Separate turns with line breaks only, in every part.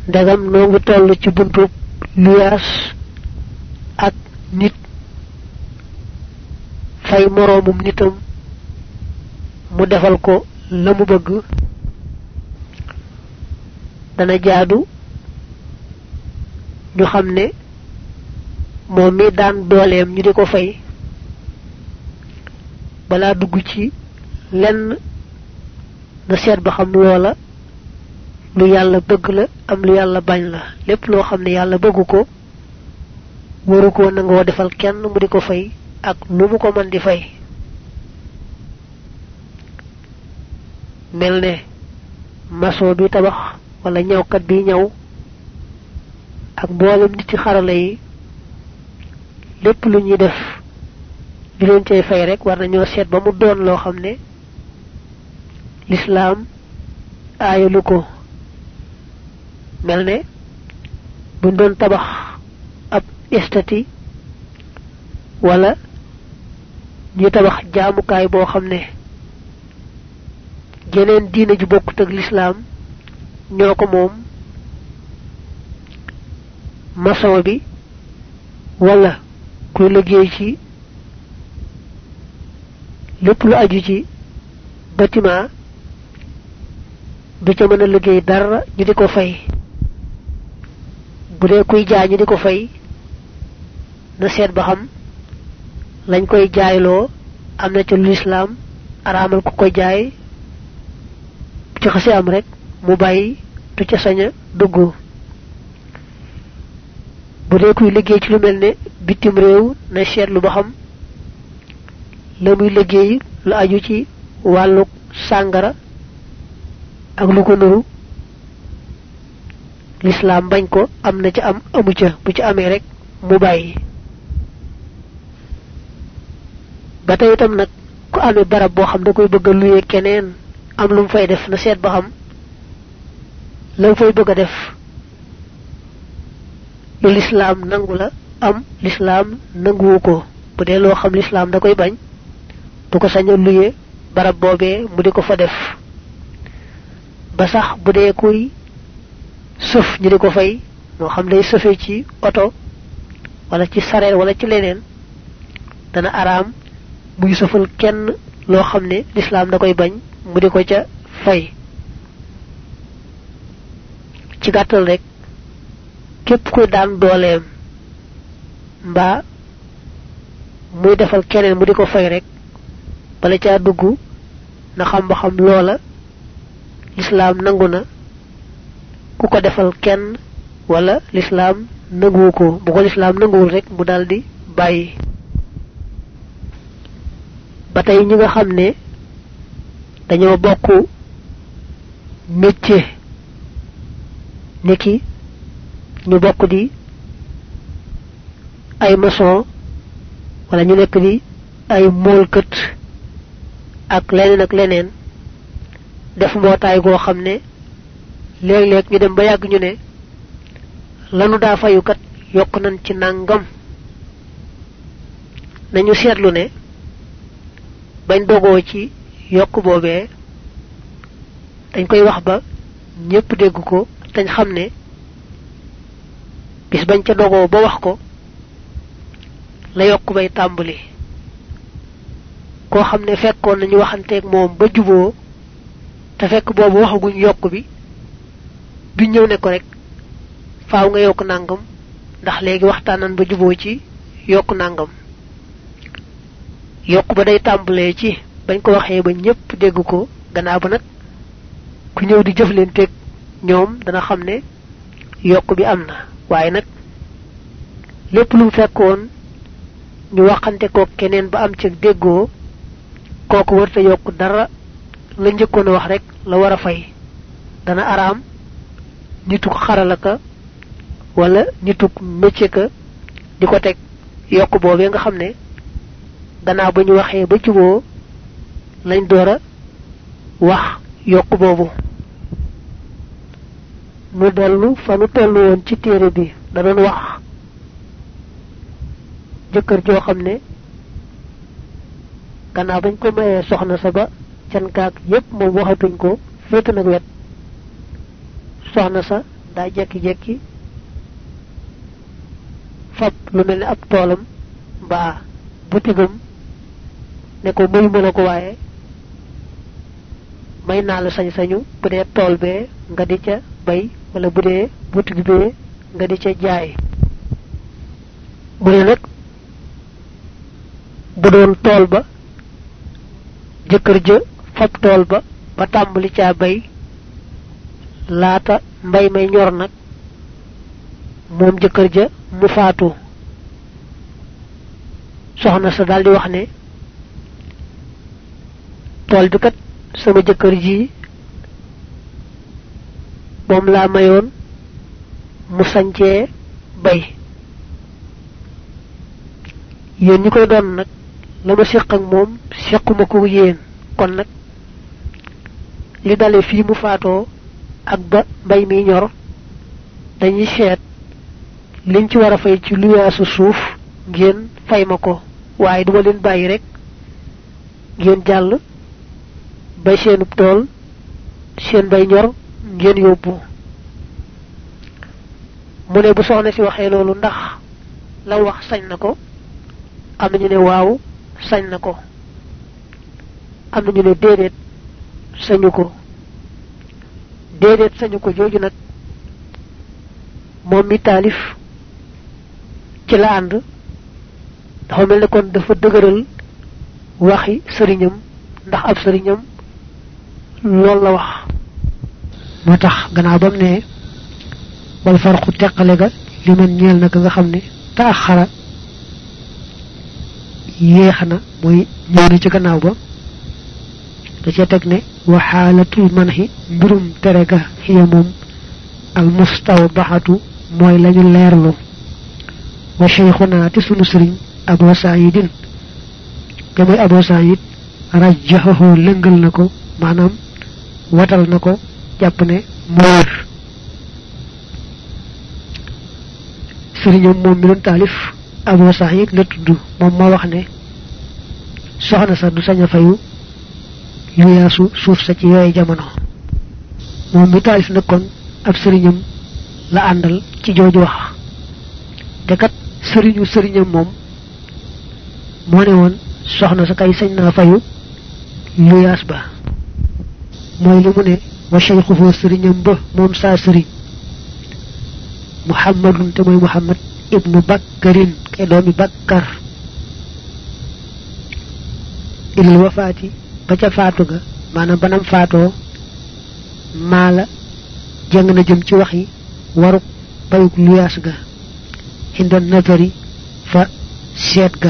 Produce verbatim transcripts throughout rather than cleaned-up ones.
ndegam noo ngi toll ci buntu luyaas ak nit fay moroomum nitam mu defal ko la mu bëgg dana jaadu ñu xam ne moom mi daan dooleem ñu di ko fay balaa dugg ci lenn na seet ba xam loola lu yàlla bëgg la am lu yàlla bañ la lépp loo xam ne yàlla bëggu ko waru ko nangoo defal kenn mu di ko fay ak lu mu ko mën di fay mel ne maçon bi tabax wala ñawkat bi ñaw ak mboolem nit ci xarala yi lépp lu ñuy def di leen cay fay rek war nañoo seet ba mu doon loo xam ne l'islam aayalu ko mel ne buñ doon tabax ab estati wala ñu tabax jaamukaay boo xam ne jeneen diina ju bokkut ak l'islam ñoo ko moom maçon bi wala kuy liggéey ci lépp lu aju ci bâtiment du ca mën a liggéey dara ñu di ko fay bu dee kuy jaay ñu di ko fay na seet ba xam lañ koy jaayloo am na ca l'islam araamal ku ko jaay ci xasi am rek mu bàyyi du ca saña dugg bu dee kuy liggéey ci lu mel ne bitim réew na seetlu ba xam la muy liggéey lu aju ci wàllu sàngara ak lu ko nuru l'islam bañ ko am na ca am amu ca bu ci amee rek mu bàyyi ba tey itam nag ku amee barab boo xam da koy bëgg a luyee keneen am lu mu fay def na seet ba xam la fay bëgg a def lu l'islam nangu la am l'islam nanguwu ko bu dee loo xam l'islam da koy bañ du ko sañ a luyee barab boobee mu di ko fa def ba sax bu dee kuy sëf ñu di ko fay moo xam day sëfee ci oto wala ci sareet wala ci leneen dana araam muy sëfal kenn loo xam ne l'islam da koy bañ mu di ko ca fay ci gàttal rek képp kuy daan dooleem mbaa muy defal keneen mu di ko fay rek bala caa dugg na xam ba xam loola l'islam nangu na ku ko defal kenn wala l'islam nanguwu ko bu ko l'islam nanguwul rek mu daldi bàyyi ba tey ñi nga xam ne dañoo bokk métier niki ñu bokk di ay maçon wala ñu nekk di ay moolkët ak leneen ak leneen def mbootaay goo xam ne léeg-léeg ñu dem ba yàgg ñu ne lanu daa fayu kat yokk nañ ci nàngam nañu seetlu ne bañ dogoo ci yokk boobee dañ koy wax ba ñépp dégg ko tañ xam ne bis bañ ca dogoo ba wax ko la yokk bay tàmbali koo xam ne fekkoon nañu waxanteeg moom ba juboo te fekk boobu waxaguñ yokk bi du ñëw ne ko rek faaw nga yokk nangam ndax léegi waxtaanan ba juboo ci yokk nangam yokk ba day tàmbalee ci bañ ko waxee ba ñépp dégg ko gannaaw ba nag ku ñëw di jëflanteeg ñoom dana xam ne yokk bi am na waaye nag lépp lu fekkoon ñu waxante ko keneen ba am ci déggoo kooku warta yokk dara la njëkkoon a wax rek la war a fay dana araam nituk xarala ka wala nituk métier ka di ko teg yokk boobee nga xam ne gannaaw ba ñu waxee ba juboo lañ door a wax yokk boobu nu dellu fa nu tollu woon ci téere bi da doon wax jëkkër joo xam ne gannaaw bañ ko mayee soxna sa ba can kaak yépp moom waxatuñ ko féete nag wet soxna sa daa jekki-jekki fab lu mel ne ab toolam mbaa butigam ne ko mayu ma la ko waaye may naa la sañ-sañu bu dee tool bee nga di ca bay wala bu dee butig bee nga di ca jaay mu ne nag bu doon tool ba jëkkër ja fab tool ba ba tàmbali caa bay laata mbay may ñor nag moom jëkkër ja mu faatu soxna sa daldi wax ne tool bi kat sama jëkkër ji moom laa mayoon mu sañcee bay yéen ñi koy doon nag la ma séq ak moom séquma ko yéen kon nag li dale fii mu faatoo ak ba mbay mi ñor dañuy seet liñ ci war a fay ci luyaasu suuf ngeen fay ma ko waaye duma leen bàyyi rek ngeen jàll bay seenub tool seen bay ñor ngeen yóbbu mu ne bu soxna si waxee loolu ndax la wax sañ na ko am nañu ne waaw sañ na ko am nañu ne déedéet sañu ko déedéet sañu ko jooju nag moom mi taalif ci la ànd dafa mel ne kon dafa dëgëral waxi sëriñam ndax ab sëriñam loolu la wax moo tax gannaaw bam ne wal farqu teqale ga li man ñeel na ka nga xam ne taaxara yéex na mooy ñëw na ci gannaaw ba da cee teg ne wa xaalatul manhi mbirum tere ga xiya moom al mustawdaxatu mooy lañu leerlu wa cheikhuna te sunu sëriñ abo saidin te mooy abo said rajjaxahu lëngal na ko maanaam watal na ko jàpp ne mu wér sëriñam moom mi doon taalif abo said la tudd moom moo wax ne soxna sa du sañ a fayu yu yaasu suuf sa ci yooyu jamono moom mi taalif nag kon ab sëriñam la àndal ci jooju wax te kat sëriñu sëriñam moom moo ne woon soxna sa kay sañ naa fayu yu yaas ba mooy li mu ne wa cheikhuhu sëriñam ba moom saa sëriñ muhammadun te mooy muhammad ibnu bakkarin kay doomi bakkar ilal wafaati ba ca faatu ga maanaam banam faatoo maala jàng na jëm ci wax yi waruk bayuk luyaas ga inda nazari fa seet ga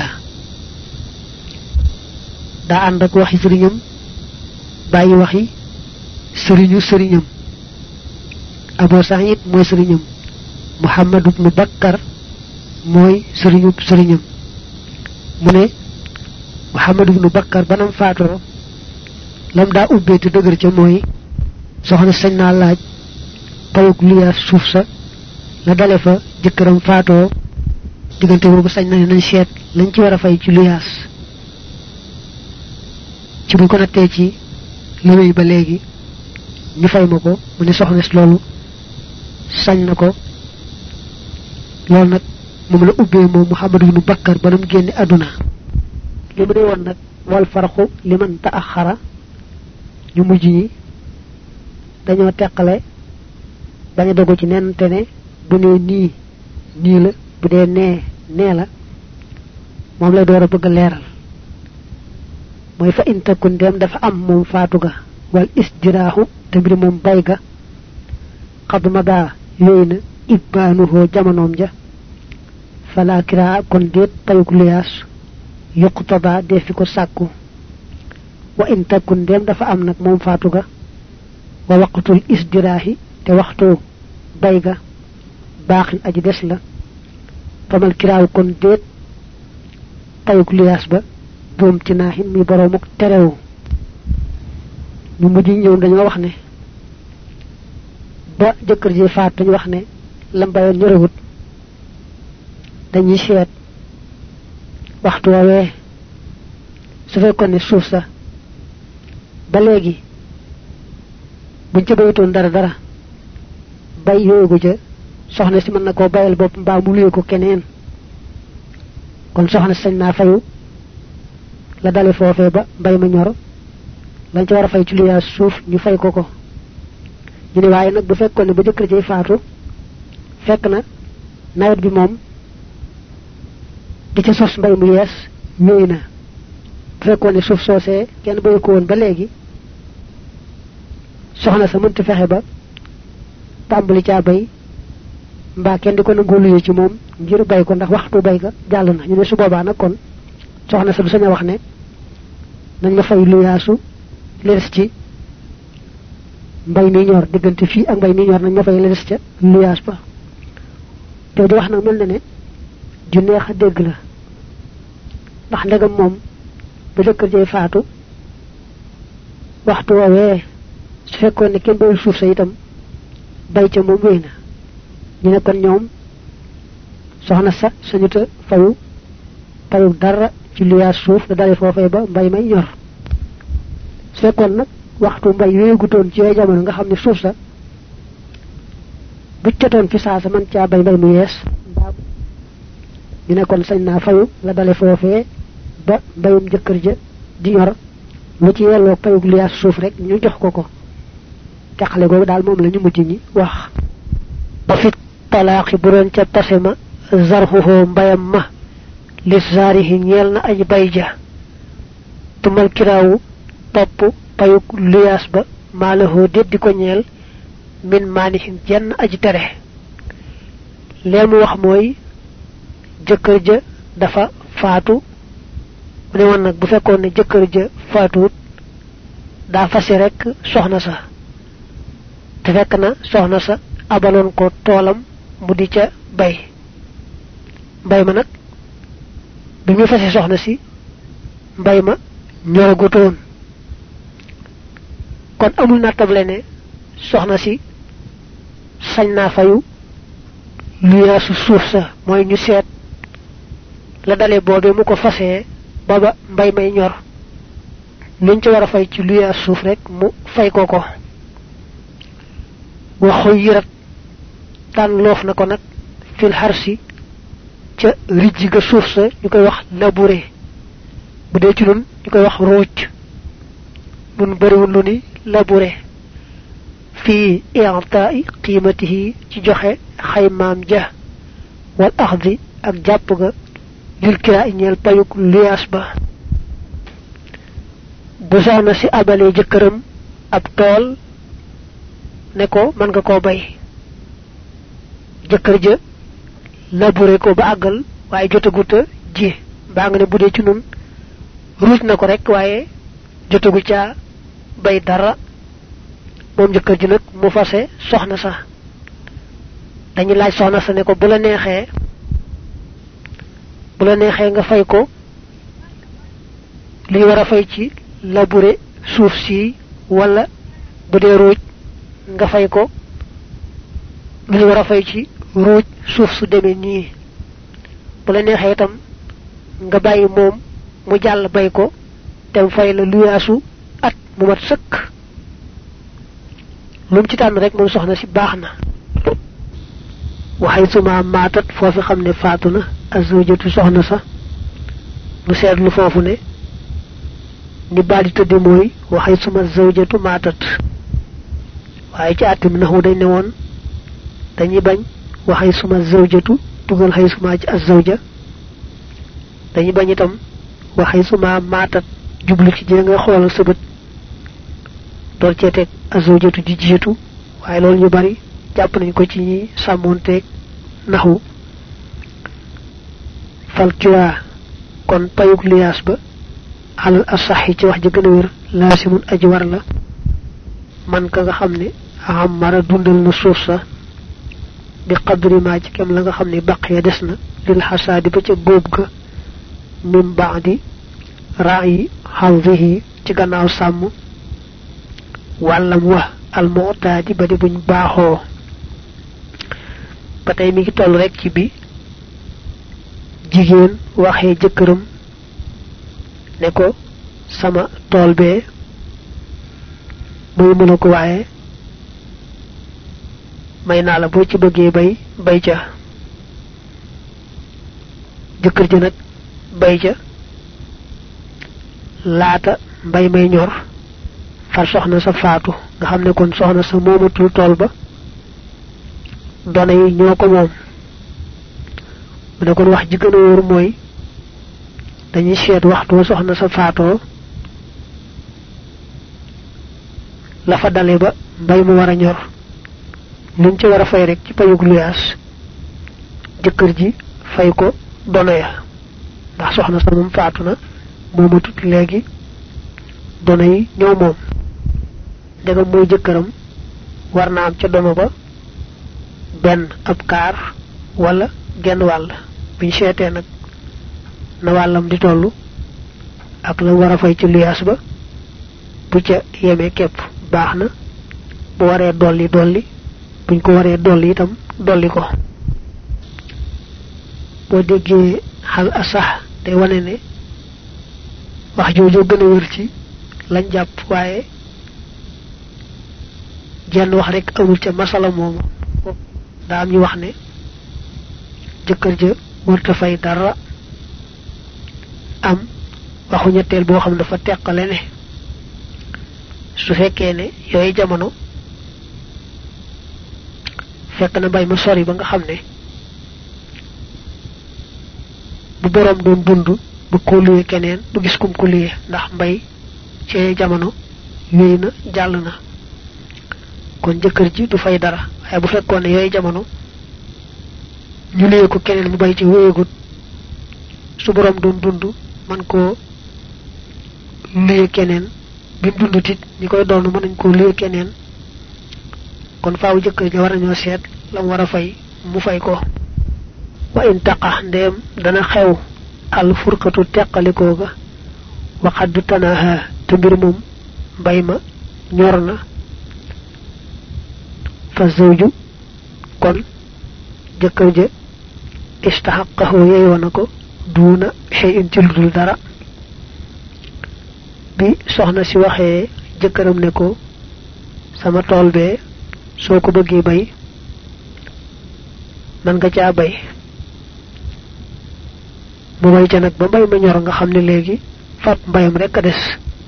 daa ànd ak waxi sëriñam bàyyi waxi sëriñu sëriñam Abu Saïd mooy sëriñam Muhammad ibn Bakkar mooy sëriñu sëriñam mu ne Muhammad ibn Bakkar banam faatoo lam daa ubbee te dëgër ca mooy soxna sañ naa laaj payug liyaas suuf sa la dale fa jëkkëram faatoo diggante boobu sañ na ne nañ seet lañ ci war a fay ci liyaas ci buñ ko nattee ci liwéy ba léegi ñu fay ma ko mu ne soxna si loolu sañ na ko loolu nag moom la ubbee moom Muhammad ibn Bakkar ba nam génne àdduna li mu ne woon nag wal farxu li man taaxara ñu mujj ñi dañoo teqale bañ a dogu ci nen te ne bu nee nii nii la bu dee nee nee la moom lay door a bëgg a leeral mooy fa intakun dem dafa am moom faatu ga wal isdiraaxu te mbir moom bay ga xab ma daa yooyu na ibbaanuhoo jamonoom ja fala kiraa kon déet payuk liyaas yuqtada def fi ko sàkku wa intakun dem dafa am nag moom faatu ga wa waqtul isdiraahi te waxtu bay ga baaxin aji des la famal kiraaw kon déet payuk liyaas ba doom ci naaxin mi boroomuk terewu ñu mujj ñëw dañoo wax ne ba jëkkër ji faat dañu wax ne lam bayoon ñorewut dañuy seet waxtu woowee su fekkoon ne suuf sa ba léegi buñ ca bayutoon dara dara bay yoogu ja soxna si mën na koo bayal bopp mbaa mu luye ko keneen kon soxna sañ naa fayu la dale foofee ba mbay ma ñor lañ ci war a fay ci luyaas suuf ñu fay ko ko ñu ne waaye nag bu fekkoon ne ba jëkkër jay faatu fekk na nawet bi moom di ca sos mbay mu yees ñëw na bu fekkoon ne suuf soosee kenn bayu ko woon ba léegi soxna sa mënta fexe ba tàmbali caa bay mbaa kenn di ko nangu luye ci moom ngir bay ko ndax waxtu bay ga jàll na ñu ne su boobaa nag kon soxna sa du sañ a wax ne nañ ma fay luyaasu lees ci mbay mi ñor diggante fii ak mbay mi ñor nañ ma fay lees ca luyaas ba te di wax nag mel na ne ju neex a dégg la ndax ndegam moom ba jëkkër jay faatu waxtu woowee su fekkoon ne kenn bayul suuf sa itam bay ca moom wéy na ñu ne kon ñoom soxna sa sañuta fayu fayu dara ci luyaas suuf da dale foofee ba mbay may ñor su fekkoon nag waxtu mbay wéegutoon ci yooyu jamono nga xam ne suuf sa bu jotoon fi saa sa man caa bay mbay mu yees ñu ne kon sañ naa fayu la dale foofee ba mbayum jëkkër ja di ñor lu ci yelloo payug luyaas suuf rek ñu jox ko ko teqale googu daal moom la ñu mujj ñi wax ba fit talaaqi bu doon ca tase ma zarxuhoo mbayam ma lis zaarihi ñeel na aji bay ja tumal kiraawu topp payug luyaas ba maalahoo déddi ko ñeel min maanihin jenn aji tere lee mu wax mooy jëkkër ja dafa faatu mu ne woon nag bu fekkoon ne jëkkër ja faatuwut daa fase rek soxna sa te fekk na soxna sa abaloon ko toolam mu di ca bay mbay ma nag bi ñu fase soxna si mbay ma ñoragutoon kon amul nattable ne soxna si sañ naa fayu luyaasu suuf sa mooy ñu seet la dale boobee mu ko fasee baba mbay may ñor luñ ci war a fay ci luyaas suuf rek mu fay ko ko waxu yirat tànn loof na ko nag fil harsi ca rijji ga suuf sa ñu koy wax labouré bu dee ci nun ñu koy wax ruuj nun bariwul lu ni labouré fii i'ta'i qiimatihi ci joxe xaymaam ja wal axdi ak jàpp ga lil kiraa ñeel payuk luyaas ba bu soxna si abalee jëkkëram ab tool ne ko mën nga koo bay jëkkër ja labouré ko ba àggal waaye jotaguta ji baa nga ne bu dee ci nun ruuj na ko rek waaye jotagu caa bay dara moom jëkkër ji nag mu fase soxna sa dañu laaj soxna sa ne ko bu la neexee bu la neexee nga fay ko li war a fay ci labouré suuf si wala bu dee ruuj nga fay ko li war a fay ci ruuj suuf su demee nii bu la neexee itam nga bàyyi moom mu jàll bay ko te mu fay la luyaasu at mu mat sëkk lu mu ci tànn rek moom soxna si baax na waxay suma maatat foofu xam ne faatu na azwajatu soxna sa mu seetlu foofu ne ni baadi tëdde mooy waxay suma zawjatu maatat waaye ci àttim naxu dañ ne woon dañuy bañ waxay suma zawjatu dugal xay suma ci azawja dañuy bañ itam waxay suma maatat jublu ci jee nga xoolal sa bët door cee teg azawjatu ji jiitu waaye loolu ñu bari jàpp nañ ko ci ñi sàmmoonteeg naxu fal kiraa kon payug liyaas ba alal asaxi ci wax ji gën a wér laasimun aji war la man ka nga xam ne amara dundal na suuf sa bi qadri ma ci kem la nga xam ne baqiya des na lil xasaadi ba ca góob ga min baadi raayi xawdihi ci gannaaw sàmm wàllam wa almu'taadi ba di buñ baaxoo ba tey mi ngi toll rek ci bi jigéen waxee jëkkëram ne ko sama tool bee muy mën a ko waaye may naa la boo ci bëggee bay bay ca jëkkër ji nag bay ca laata mbay may ñor far soxna sa faatu nga xam ne kon soxna sa moomatul tool ba doona yi ñoo ko moom mu ne kon wax ji gën a wóor mooy dañuy seet waxtu soxna sa faatoo la fa dale ba mbay mu war a ñor luñ ci war a fay rek ci payug luyaas jëkkër ji fay ko dono ya ndax soxna sa moom faatu na moomatut léegi dono yi ñoo moom ndegam mooy jëkkëram war na am ca dono ba benn ab kaar wala genn wàll buñ seetee nag na wàllam di tollu ak la war a fay ci luyaas ba bu ca yemee képp baax na bu waree dolli dolli buñ ko waree dolli itam dolli ko boo déggee xal asax day wane ne wax jooju gën a wër ci lañ jàpp waaye jenn wax rek amul ca masala moomu daa am ñu wax ne jëkkër ja warta fay dara am waxu ñetteel boo xam dafa teqale ne su fekkee ne yooyu jamono fekk na bay ma sori ba nga xam ne bu borom doon dund bu ko luye keneen du gis kum ko luye ndax mbay ci jamono wéy na jàll na kon jëkkër ji du fay dara waaye bu fekkoon ne yooyu jamono ñu luye ko keneen mu bay ci wéyegut su borom doon dund man ko luye keneen bi mu dund tit ñi koy doon mën nañ ko luye keneen kon faaw jëkkër ji war nañoo seet la mu war a fay mu fay ko wa in taqa ndem dana xew al furqatu teqalikoo ga waxaddu tanaha te mbir moom mbay ma ñor na fa zawju kon jëkkër ja istahaqqahu yeeyoo na ko duuna shay'in ci ludul dara bi soxna si waxee jëkkëram ne ko sama tool bee soo ko bëggee bay man nga caa bay mu bay ca nag ba mbay ma ñor nga xam ne léegi fab mbayam rek a des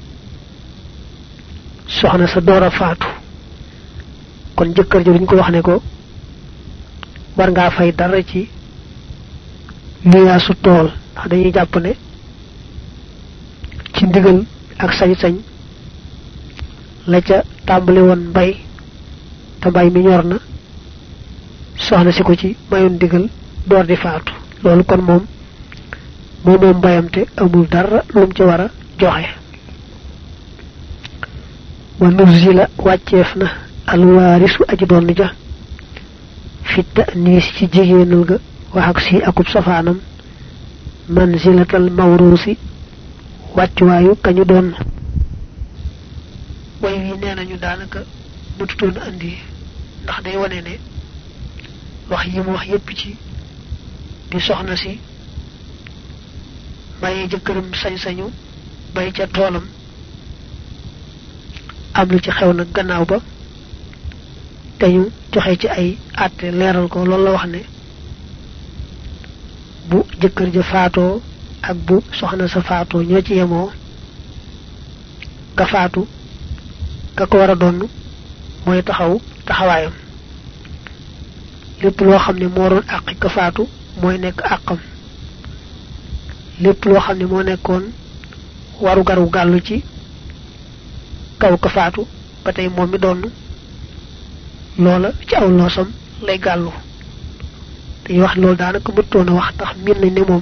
soxna sa door a faatu kon jëkkër ji duñ ko wax ne ko war ngaa fay dara ci luyaasu tool ndax dañuy jàpp ne ci ndigal ak sañ-sañ la ca tàmbali woon mbay te mbay mi ñor na soxna si ko ci mayoon ndigal door di faatu loolu kon moom moom moom mbayam te amul dara lum ci war a joxe wa nuzila wàcceef na alwaarisu aji doon ja fi ta'nis ci jigéenal ga wax ak si akub safaanam manzilatal mawrusi wàccuwaayu kañu doon way wi nee nañu daanaka mëtutoon andi ndax day wane ne wax yi mu wax yépp ci di soxna si bàyyee jëkkëram sañ-sañu bay ca toolam am lu ci xew nag gannaaw ba te ñu joxe ci ay àtte leeral ko loolu la wax ne bu jëkkër ja faatoo ak bu soxna sa faatoo ñoo ci yemoo ka faatu ka ko war a donn mooy taxaw taxawaayam lépp loo xam ne moo doon àqi ka faatu mooy nekk àqam lépp loo xam ne moo nekkoon waru garu gàllu ci kaw ka faatu ba tey moom mi donn loola ci aw loosam lay gàllu dañuy wax loolu daanaka mëttoon a wax tax min nañ ne moom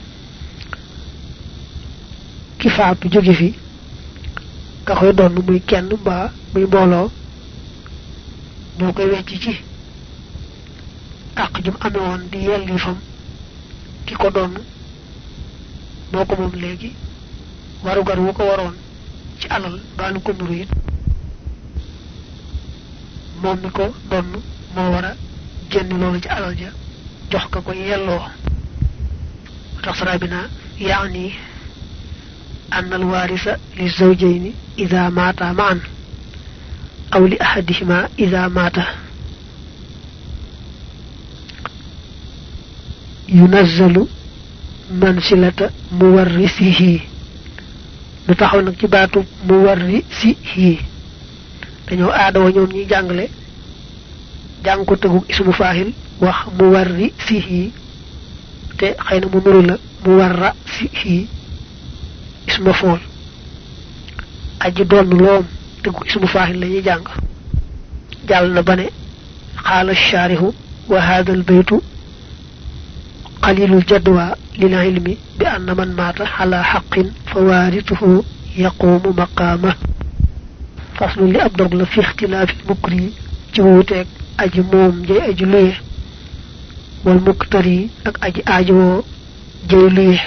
ki faatu jóge fi ka koy donn muy kenn mbaa muy mbooloo moo koy wecc ci àq jum amee woon di yelli fam ki ko donn moo ko moom léegi warugar wu ko waroon ci alal mbaa lu ko nuru it moom mi ko donn moo war a génn loolu ci alal ja jox ka ko yelloo tax sarabina yaani أن الوارث للزوجين إذا ماتا معا أو لأحدهما إذا مات yunazzalu mansilata muwarrisihi lu taxaw nak ci baatu muwarrisihi dañoo aadawo ñoom ñi jàngale jàng ko tegu ismu fa'il wax muwarrisihi te xeyna mu nuru la muwarrisihi ismu fa'il aji doon loom tegu ismu fa'il lañuy jàng jàll na bane qala ash-sharihu wa hadha al-baytu قليل الجدوى للعلم بأن من مات على حق فوارثه يقوم مقامه فصل لأبدغ في اختلاف المكري جوتك أجي موم جي أجي ليه والمكتري أك أجي آجو جي ليه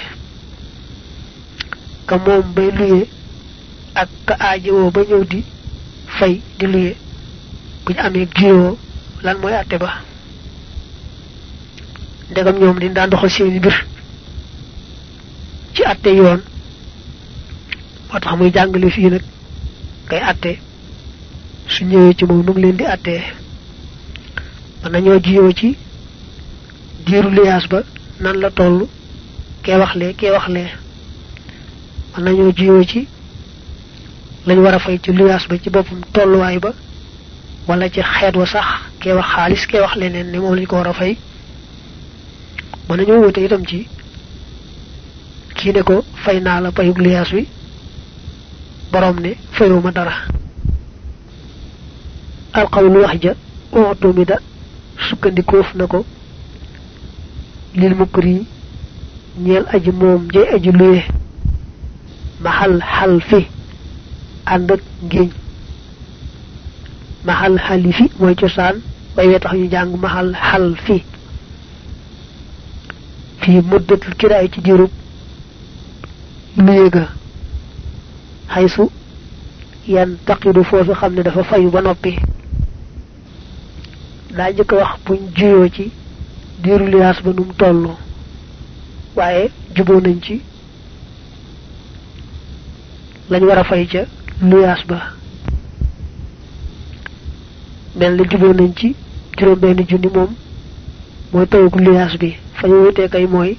كموم بي ليه أك آجو بنيو دي فاي دي ليه كج أمي جيو لان موي أتبا ndegam ñoom di daan doxal seen bir ci atté yoon motax muy jàngale fii nag kay atté su ñëwee ci moom nu leen di atté man nañoo jiyoo ci diiru liyaas ba nan la toll kee wax lee kee wax lee man nañoo jiyoo ci lañ war a fay ci liyaas ba ci boppam tolluwaay ba wala ci xeet wa sax kee wax xaalis kee wax leneen ne moom lañ ko war a fay man nañu wote itam ci ki ne ko fay naa la payug liyaas wi borom ne fayuma dara al qawlu wahja u'tumida sukkandikoof na ko lil mukri ñeel aji moom jey aji luye mahal hal fi ànd ak ngiñ mahal halifi mooy cosaan way wee tax ñu jàng mahal hal fi fi muddatul kiraay ci diirub luyega haysu yan taqidu foofu xam ne dafa fayu ba noppi daa jëkk wax buñ juyoo ci diiru liyaas ba num tollu waaye juboo nañ ci lañ war a fay ca liyaas ba mel ni juboo nañ ci juróom benn junni moom mooy payug liyaas bi fañu wutee kay mooy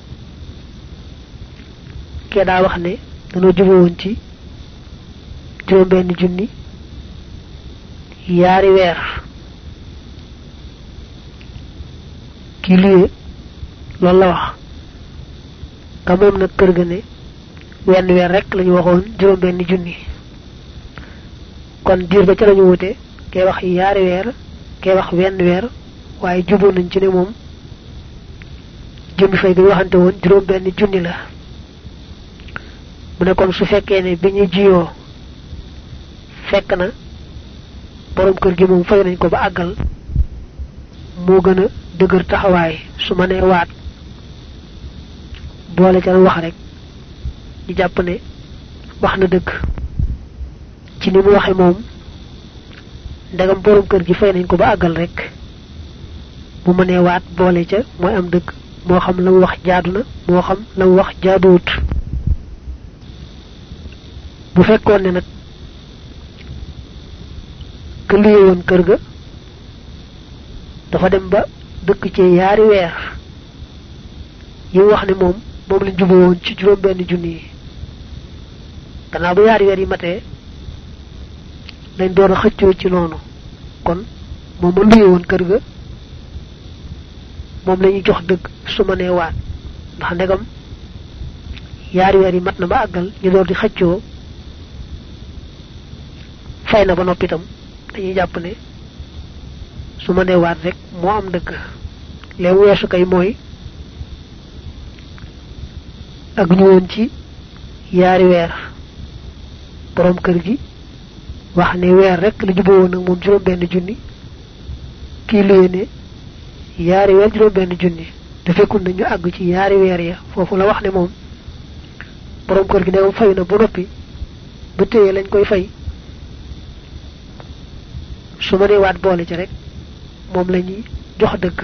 kee daa wax ne dañoo juboo woon ci juróom benn junni yaari weer ki luye loolu la wax ka moom nag kër ga ne wenn weer rek lañu waxoon juróom benn junni kon diir ba ca lañu wute kee wax yaari weer kee wax wenn weer waaye juboo nañ ci ne moom jëmmi fay gi waxante woon juróom benn junni la mu ne kon su fekkee ne bi ñu jiyoo fekk na borom kër gi moom fay nañ ko ba àggal moo gën a dëgër taxawaay su ma nee waat boole ca wax rek di jàpp ne wax na dëgg ci ni mu waxe moom ndegam borom kër gi fay nañ ko ba àggal rek bu ma nee waat boole ca mooy am dëgg moo xam la mu wax jaadu na moo xam la mu wax jaaduwut bu fekkoon ne nag ka luye woon kër ga dafa dem ba dëkk ci yaari weer yi wax ne moom moom lañ juboo woon ci juróom benn junni yi gannaaw ba yaari weer yi matee lañ doon a xëccoo ci noonu kon moom ma luye woon kër ga moom lañuy jox dëgg su ma nee waat ndax ndegam yaari weer yi mat na ba àggal ñu door di xëccoo fay na ba noppi itam dañuy jàpp ne su ma nee waat rek moo am dëgg lee weesu kay mooy ak ñu woon ci yaari weer borom kër gi wax ne weer rek la juboo woon ak moom juróom benn junni kii luye ne yaari weer juróom benn junni te fekkul na ñu àgg ci yaari weer ya foofu la wax ne moom borom kër gi ne fay na ba noppi ba téye lañ koy fay su ma nee waat boole ci rek moom lañuy jox dëgg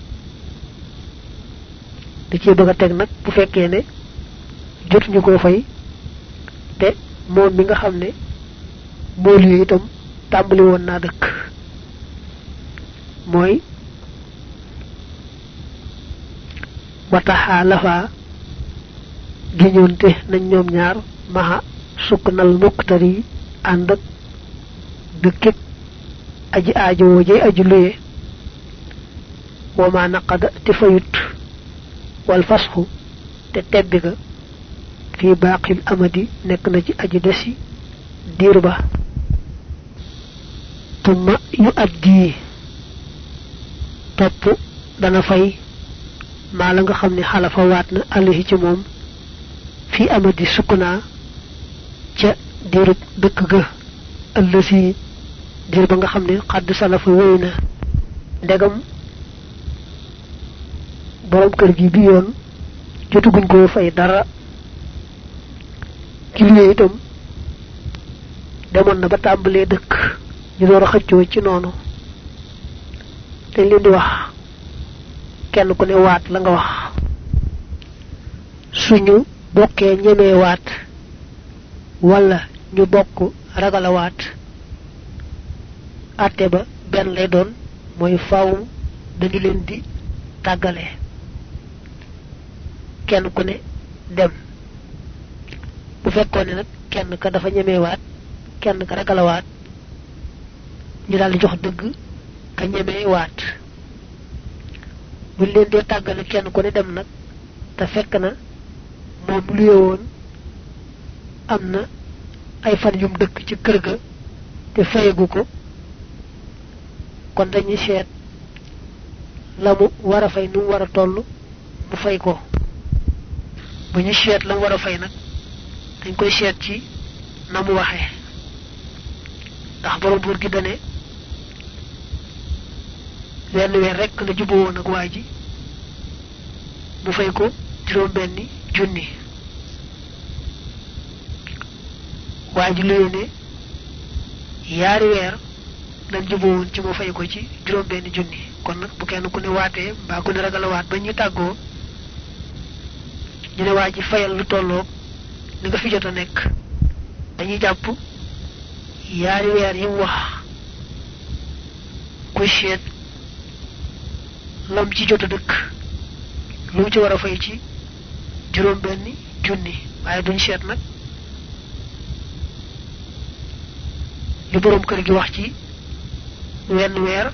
da ci bëgg a teg nag bu fekkee ne jotuñu koo fay te moom mi nga xam ne moo luye itam tàmbali woon naa dëkk wataxaalafa giñonte nañ ñoom ñaar maha suknal muktari ànd ak dëkkib aji aajo wooje aji luye wama naqada te fayut wal fasxu te tebbi ga fi baqil amadi nekk na ci aji desi diir ba tumma yu addi topp dana fay maa la nga xam ne xalafa waat na alayhi ci moom fi amadi sukkuna ca diirub dëkk ga ëllësi diir ba nga xam ne xadd salafa wéy na ndegam borom kër gi bi yoon jotuguñ ko fay dara kiliye itam demoon na ba tàmbalee dëkk ñu door a xëccoo ci noonu dañ leen di wax kenn ku ne waat la nga wax suñu bokkee ñemee waat wala ñu bokk ragala waat atte ba benn lay doon mooy faaw dañu leen di tàggale kenn ku ne dem bu fekkoon ne nag kenn ka dafa ñemee waat kenn ka ragala waat ñu daal di jox dëgg ka ñemee waat bu leen dee tàggale kenn ku ne dem nag te fekk na moom lu yewoon am na ay fan yum dëkk ci kër ga te fayagu ko kon dañuy seet la mu war a fay nu mu war a toll mu fay ko bu ñu seet la mu war a fay nag dañ koy seet ci na mu waxee ndax borom buur gi dane wenn weer rekk la juboo woon ak waa ji mu fay ko juróom benni junni waa ji luye ne yaari weer lañ juboo woon ci mu fay ko ci juróom benni junni kon nag bu kenn ku ne waatee mbaa ku ne ragal a waat ba ñu tàggoo ñu ne waa ji fayal lu tolloog li nga fi jot a nekk dañuy jàpp yaari weer yi mu wax ku seet lam ci jot a dëkk lu mu ci war a fay ci juróom benni junni waaye duñ seet nag li borom kër gi wax ci wenn weer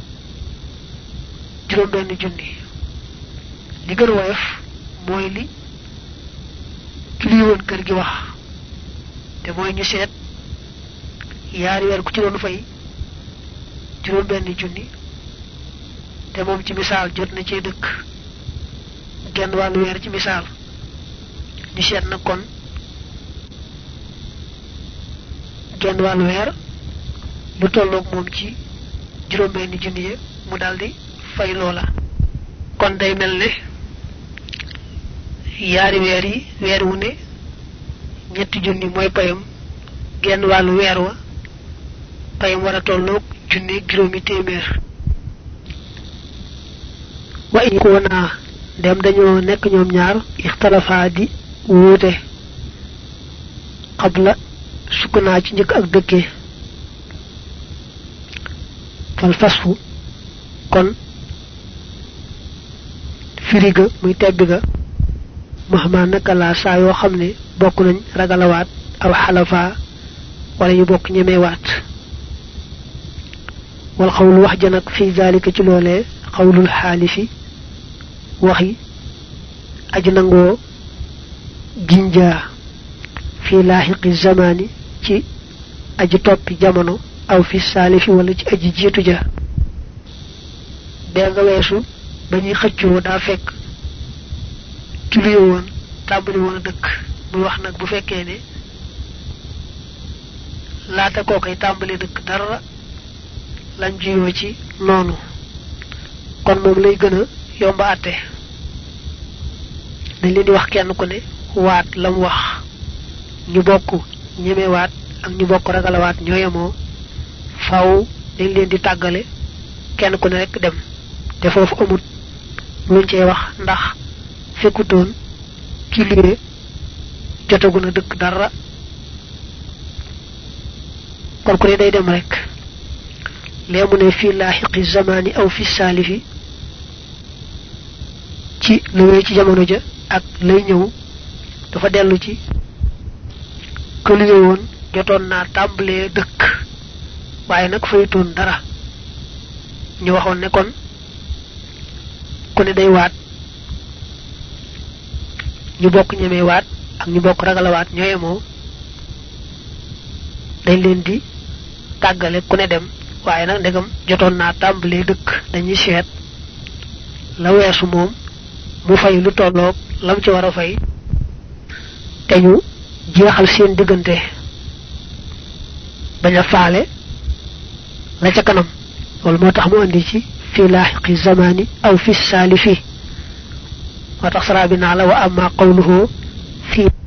juróom benni junni li gën a woyof mooy li ki li woon kër gi wax te mooy ñu seet yaari weer ku ci doon fay juróom benni junni te moom ci misaal jot na cee dëkk genn wàllu weer ci misaal ñu seet na kon genn wàllu weer lu tolloog moom ci juróom benni junni ya mu daldi fay loola kon day mel ne yaari weer yi weer wu ne ñetti junni mooy payam genn wàllu weer wa payam war a tolloog junni juróomi téeméer wa in ko naa dem dañoo nekk ñoom ñaar ixtalafa di wuute qabla sukkunaa ci njëkk ak dëkkee fal fasfu kon firiga muy tebbi ga mahma naka la saa yoo xam ne bokk nañ ragalawaat aw xalafa wala ñu bokk ñemewaat wal xawlu wax ja nag fi zalika ci loolee xawlul xaalifi waxi aji nangoo ginjaa fi laaxiqi zamani ci aji toppi jamono aw fi saalifi wala ci aji jiitu ja bee nga weesu ba ñuy xëccoo daa fekk ci lu yowoon tàmbali woon a dëkk muy wax nag bu fekkee ne laata koo koy tàmbali dëkk dara lañ jiyoo ci noonu kon moom lay gën a yomba àtte dañ leen di wax kenn ku ne waat lam wax ñu bokk ñemewaat ak ñu bokk ragalawaat ñoo yemoo faaw dañ leen di tàggale kenn ku ne rek dem te foofu amut luñ cee wax ndax fekkutoon ki lié jotaguna dëkk dara kon ku ne day dem rek léemu ne fi laaxiqi zamani aw fi saalifi ci lu ci jamono ja ak lay ñëw dafa dellu ci ko lu woon jotoon naa tàmbalee dëkk waaye nag faytoon dara ñu waxoon ne kon ku ne day waat ñu bokk ñemee waat ak ñu bokk ragala waat ñooye moo dañ leen di tàggale ku ne dem waaye nag ndegam jotoon naa tàmbalee dëkk dañuy seet la weesu moom mu fay lu tolloog lam ci war a fay te ñu jeexal seen diggante bañ a faale la ca kanam loolu moo tax mu andi ci fi laaxiqi zamani aw fi saalifi moo tax sara bi naa la wa amma qawluhu fi